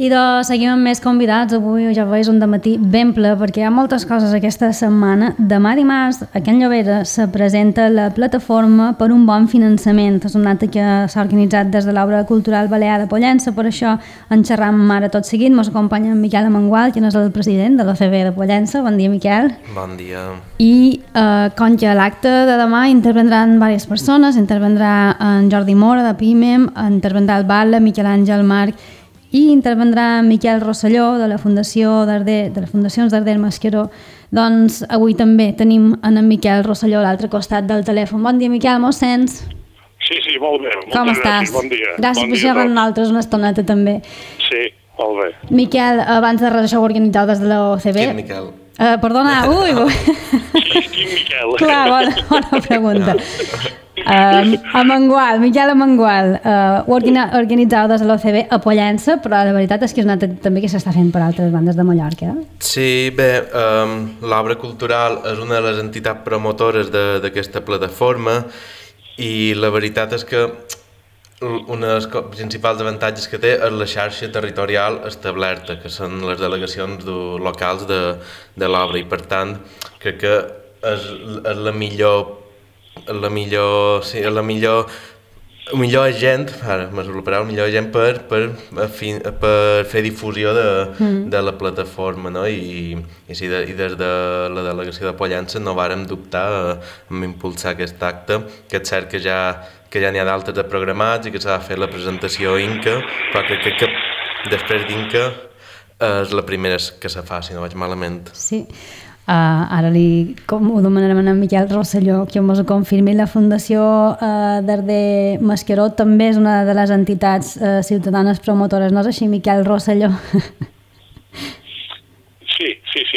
I seguim amb més convidats. Avui ja veus un dematí ben ple perquè hi ha moltes coses aquesta setmana. Demà dimarts a Can Llobera se presenta la plataforma per un bon finançament. És un acte que s'ha organitzat des de l'Obra Cultural Balear de Pollença. Per això en xerram ara tot seguit. Ens acompanya en Miquel Amengual, que és el president de l'OCB de Pollença. Bon dia, Miquel. Bon dia. I com que a l'acte de demà intervendran diverses persones, intervendrà en Jordi Mora de PIMEM, intervendrà el Batlle, Miquel Àngel Marc, i intervendrà Miquel Rosselló de la Fundació Darder, de les Fundacions Darder Mascaró. Doncs avui també tenim en Miquel Rosselló a l'altre costat del telèfon. Bon dia, Miquel, mos sents? Sí, molt bé. Com estàs? Bon dia. Gràcies per xerrar amb nosaltres una estoneta també. Sí, molt bé. Miquel, abans de res això ho organitzeu des de l'OCB. Quin Miquel? Perdona, Quin Miquel? Clar, bona pregunta. Miquel Amengual, ho organitzeu des de l'OCB a Pollença, però la veritat és que és una també que s'està fent per altres bandes de Mallorca. Sí, bé, l'Obra Cultural és una de les entitats promotores d'aquesta plataforma i la veritat és que un dels principals avantatges que té és la xarxa territorial establerta, que són les delegacions locals de l'obra, i per tant crec que és la millor agent, ara m'ha sortit la paraula, millor agent per fer difusió de la plataforma, no? I des de la delegació de Pollença no vàrem dubtar en impulsar aquest acte, que és cert que ja n'hi ha d'altres de programats i que s'ha de fer la presentació Inca, però crec que després d'Inca és la primera que se fa, si no vaig malament. Sí. Ara com ho demanarem a Miquel Rosselló que ens ho confirmi. La Fundació Darder Mascaró també és una de les entitats ciutadanes promotores, no és així, Miquel Rosselló? Sí.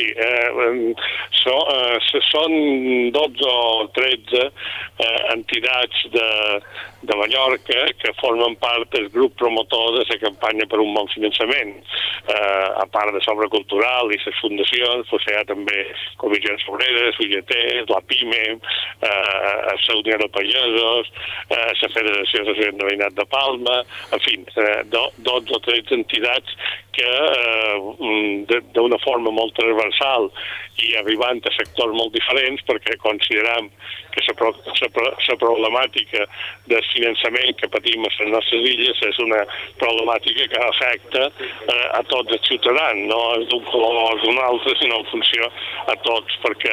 Són 12 o 13 entitats de Mallorca que formen part del grup promotor de la campanya per un bon finançament. A part de l'Obra Cultural i les fundacions, hi ha també comissions obreres, UGT, la PIMEM, la Unió de Pagesos, la Federació Social de Veïnat de Palma, en fi, 12 o 13 entitats que d'una forma molt transversal i arribant a sectors molt diferents, perquè consideram que la problemàtica del finançament que patim a les nostres illes és una problemàtica que afecta a tots els ciutadans, no és d'un color o d'un altre, sinó en funció a tots, perquè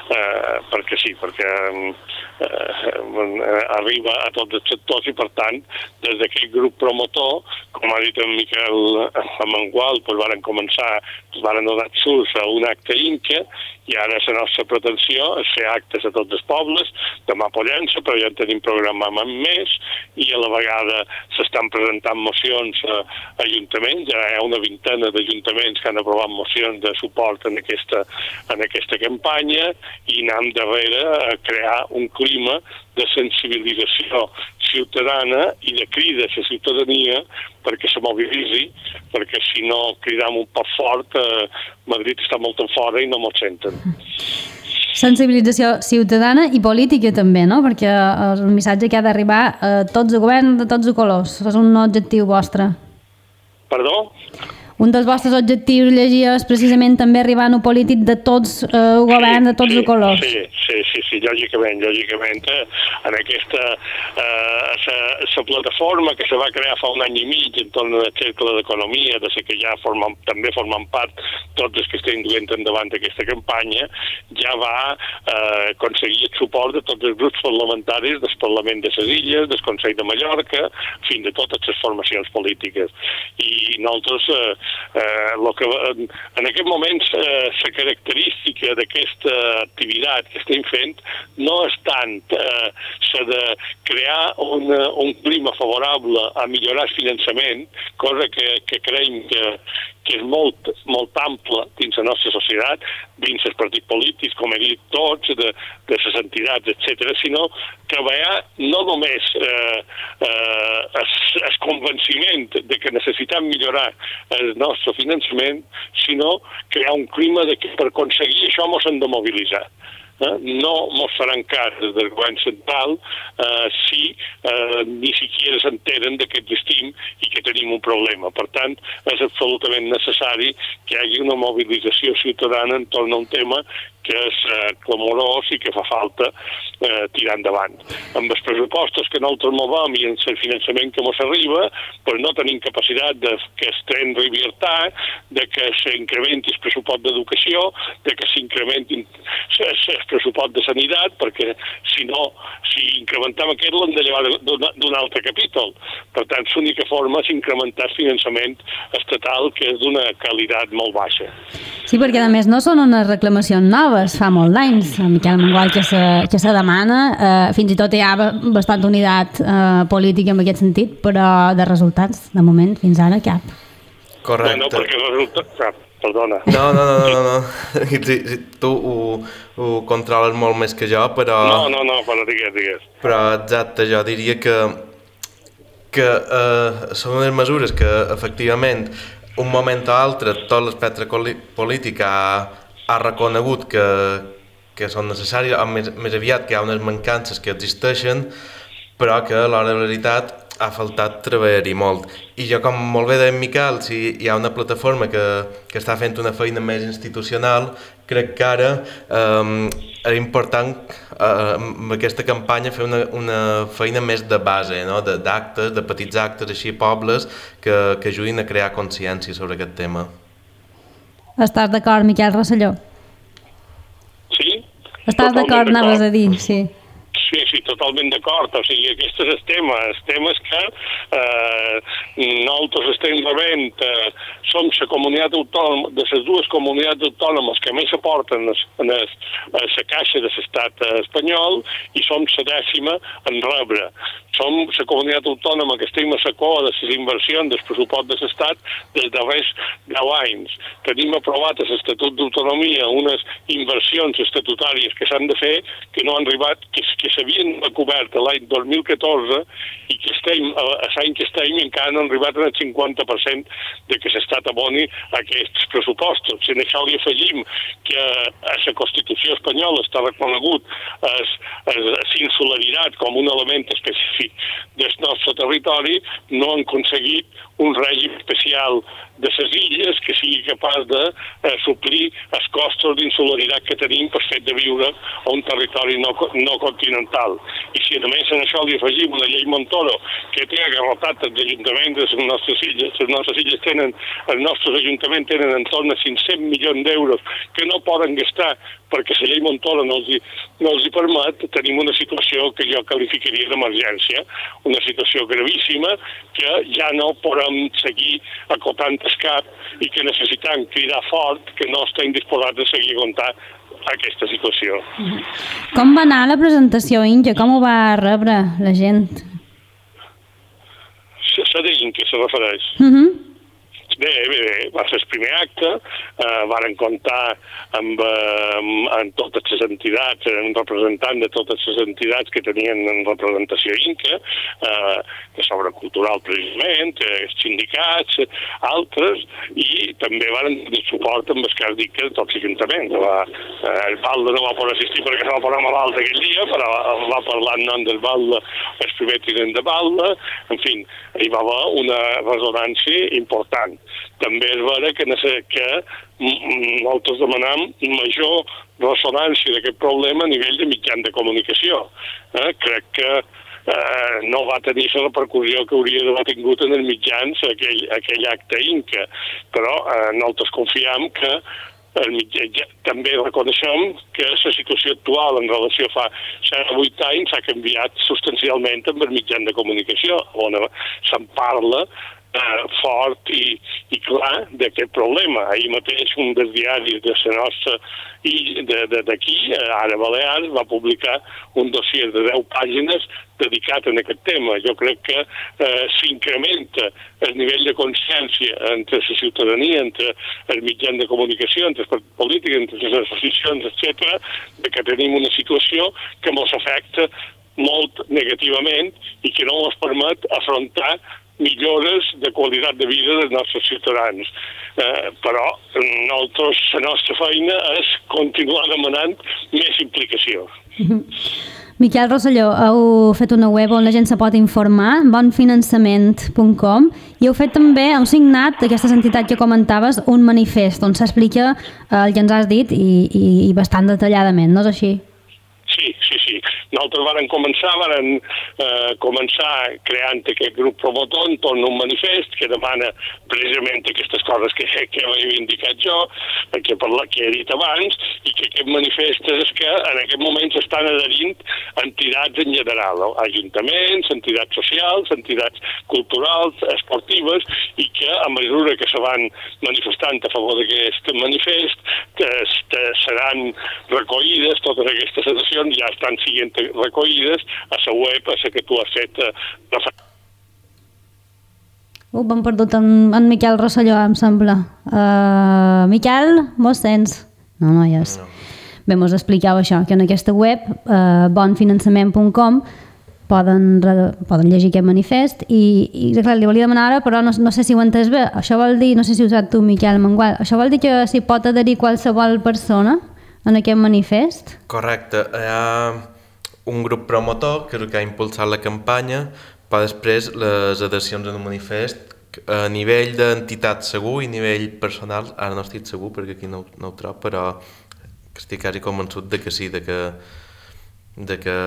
arriba a tots els sectors, i per tant, des d'aquest grup promotor, com ha dit en Miquel Amengual, varen començar, varen donar surts a un acte Inca, i ara la nostra pretensió és fer actes a tots els pobles, demà a Pollença, però ja en tenim programat més, i a la vegada s'estan presentant mocions a ajuntaments, ja hi ha una vintena d'ajuntaments que han aprovat mocions de suport en aquesta campanya, i anem darrere a crear un clima de sensibilització ciutadana i de crida a la ciutadania perquè se mobilitzi, perquè si no cridam un poc fort, Madrid està molt en fora i no mos senten. Sensibilització ciutadana i política també, no? Perquè el missatge que ha d'arribar a tots els governs de tots els colors és un objectiu vostre. Perdó? Un dels vostres objectius, llegia, és precisament també arribar a un polític de tots els governs, de tots els colors. Sí, lògicament. En aquesta la plataforma que se va crear fa un any i mig entorn del cercle d'economia, de que ja també formen part tots els que estem duent endavant aquesta campanya, ja va aconseguir el suport de tots els grups parlamentaris del Parlament de les Illes, del Consell de Mallorca, fins de totes les formacions polítiques. I nosaltres en aquest moment la característica d'aquesta activitat que estem fent no és tant la de crear un clima favorable a millorar el finançament, cosa que creiem que és molt ample dins la nostra societat, dins els partits polítics, com he dit tots, de les entitats, etc., sinó treballar no només el convenciment de que necessitem millorar el nostre finançament, sinó crear un clima de que per aconseguir això ens hem de mobilitzar. no ens faran cas des del govern central si ni siquiera s'entenen que existim i que tenim un problema. Per tant, és absolutament necessari que hi hagi una mobilització ciutadana entorn a un tema que és clamorós i que fa falta tirar endavant. Amb els pressupostos que nosaltres movem i amb el finançament que ens arriba, però no tenim capacitat de que el tren arribi a estar, de que s'incrementi el pressupost d'educació, de que s'incrementi el pressupost de sanitat, perquè si no, si incrementem aquest l'hem de llevar d'un altre capítol. Per tant, l'única forma és incrementar el finançament estatal, que és d'una qualitat molt baixa. Sí, perquè a més no són unes reclamacions noves, fa molt d'anys, Miquel Mengual, que se demana, fins i tot hi ha bastant unitat política en aquest sentit, però de resultats, de moment, fins ara, cap. Correcte. No, perquè resulta... Perdona. No. Tu ho controles molt més que jo, però... No, però digues. Però exacte, jo diria que són unes mesures que, efectivament, un moment o altre tot l'espectre polític ha reconegut que són necessàries, o més aviat que hi ha unes mancances que existeixen, però que a l'hora de la veritat ha faltat treballar-hi molt. I jo, com molt bé deia en Miquel, si hi ha una plataforma que està fent una feina més institucional, crec que ara és important amb aquesta campanya fer una feina més de base, no? D'actes, de petits actes, així, pobles, que ajudin a crear consciència sobre aquest tema. Estàs d'acord, Miquel Rosselló? Sí? Estàs d'acord, anaves a dir, sí. Sí, totalment d'acord. O sigui, aquest és el tema. El tema és que nosaltres estem rebent, som la comunitat autònoma, de les dues comunitats autònomes que més aporten a la caixa de l'estat espanyol i som la 10ª en rebre. Som la comunitat autònoma que estem a la cua de les inversions del pressupost de l'estat des de res 10 anys. Tenim aprovat a l'Estatut d'Autonomia unes inversions estatutàries que s'han de fer, que no han arribat, que s'havien cobert l'any 2014 i que estem, l'any que estem encara no han arribat al 50% de que l'estat aboni aquests pressupostos. Si a això li afegim que a la Constitució espanyola està reconegut l'insularitat com un element específic del nostre territori, no han aconseguit un règim especial de les illes que sigui capaç de suplir els costos d'insularitat que tenim per fet de viure a un territori no continental. I si a més en això li afegim una llei Montoro que té agarrotat els ajuntaments de les nostres illes tenen, els nostres ajuntaments tenen entorn a 500 milions d'euros que no poden gastar perquè la llei Montoro no els hi permet, tenim una situació que jo qualificaria d'emergència, una situació gravíssima que ja no podem seguir acotant el cap i que necessitem cridar fort que no estem disposats a seguir aguantant aquesta situació. Com va anar la presentació, Inge? Com ho va rebre la gent? La d'Inge se refereix. Bé, va ser el primer acte, varen comptar amb totes les entitats, un representant de totes les entitats que tenien en representació Inca, de sobre cultural precisament, els sindicats, altres, i també varen tenir suport amb el que has dit que tots els ajuntaments. El Valde no va poder assistir perquè se va posar malalt aquell dia, però va parlar en nom del Valde, el primer tinent de Valde, en fi, hi va haver una resonància important. També és vera que nosaltres demanem major ressonància d'aquest problema a nivell de mitjans de comunicació. Crec que no va tenir la repercussió que hauria d'haver tingut en els mitjans aquell acte Inca, però nosaltres confiem que també reconeixem que la situació actual en relació a fa 7 o 8 anys s'ha canviat substancialment amb els mitjans de comunicació, on se'n parla fort i clar d'aquest problema. Ahir mateix un dels diaris de la nostra d'aquí, Ara Balears, va publicar un dossier de 10 pàgines dedicat a aquest tema. Jo crec que s'incrementa el nivell de consciència entre la ciutadania, entre els mitjans de comunicació, entre els partits polítics, entre les associacions, etc., que tenim una situació que ens afecta molt negativament i que no ens permet afrontar millores de qualitat de vida dels nostres ciutadans. Però nosaltres, la nostra feina és continuar demanant més implicació. Miquel Rosselló, heu fet una web on la gent se pot informar, bonfinançament.com, i heu fet també, heu signat d'aquestes entitats que comentaves, un manifest on s'explica el que ens has dit i bastant detalladament, no és així? Sí. Nosaltres varen començar creant aquest grup promotor entorn d'un manifest que demana precisament aquestes coses que he indicat jo, que he dit abans, i que aquest manifest és que en aquest moment s'estan adherint entitats en general, ajuntaments, entitats socials, entitats culturals, esportives, i que a mesura que se van manifestant a favor d'aquest manifest seran recollides, totes aquestes adhesions ja estan sent recollides a la web a la que tu has fet referència. Hem perdut en Miquel Rosselló, em sembla. Miquel, mos sents? No hi és. No. Bé, mos explicava això, que en aquesta web, bonfinançament.com, poden llegir aquest manifest i clar, li volia demanar ara, però no sé si ho he entès bé. Això vol dir, no sé si ho saps tu, Miquel Mangual, això vol dir que s'hi pot adherir qualsevol persona en aquest manifest? Correcte. Hi ha un grup promotor que és el que ha impulsat la campanya, però després les adhesions en un manifest a nivell d'entitat segur i a nivell personal, ara no estic segur perquè aquí no ho trobo, però estic quasi convençut de que sí, de que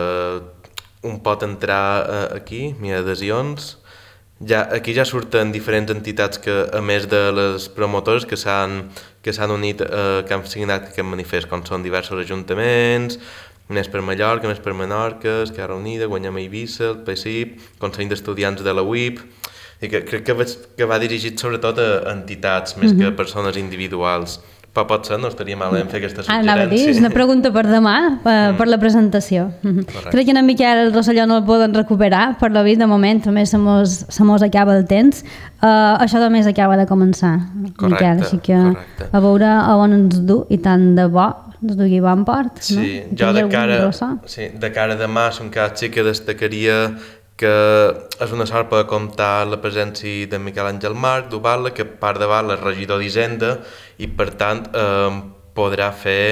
un pot entrar aquí, mira, adhesions. Aquí ja surten diferents entitats que, a més de les promotores que s'han unit, que han signat aquest manifest, com són diversos ajuntaments, Més per Mallorca, Més per Menorca, Esquerra Unida, Guanyem a Eivissa, el PSIP, Consell d'Estudiants de la UIP, i crec que va dirigit sobretot a entitats més que a persones individuals. Però potser no estaria malament fer aquesta suggerència. Anava a dir, és una pregunta per demà, per la presentació. Crec que en Miquel Rosselló no el poden recuperar, per la vida, de moment, també se mos acaba el temps. Això només acaba de començar, Miquel, així que a veure on ens du, i tant de bo ens dugui bon port. Sí, jo de cara a demà, som cada sí que destacaria que és una sort per comptar la presència de Miquel Àngel Marc d'Ubalda, que a part de Val és regidor d'Hisenda i per tant podrà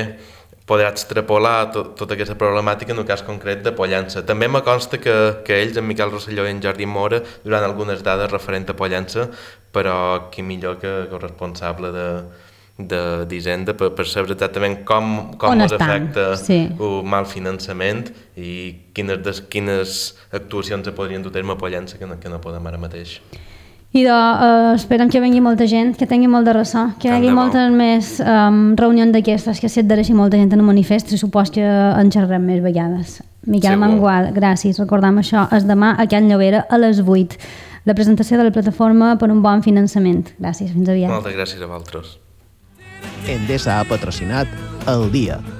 extrapolar tota aquesta problemàtica en el cas concret de Pollença. També me consta que ells, en Miquel Rosselló i en Jordi Mora, duran algunes dades referent a Pollença, però qui millor que corresponsable d'Hisenda per saber exactament com ens afecta el mal finançament i quines actuacions se podrien dur a terme a Pollença que no podem ara mateix. I esperem que vengui molta gent, que tingui molt de ressò, que hi hagi moltes més reunions d'aquestes, que s'adhereixi molta gent en un manifest i supos que en xerrem més vegades. Miquel Mangual, gràcies. Recordem això, és demà a Can Llovera a les 8. La presentació de la plataforma per un bon finançament. Gràcies, fins aviat. Moltes gràcies a vosaltres. Endesa ha patrocinat El Dia,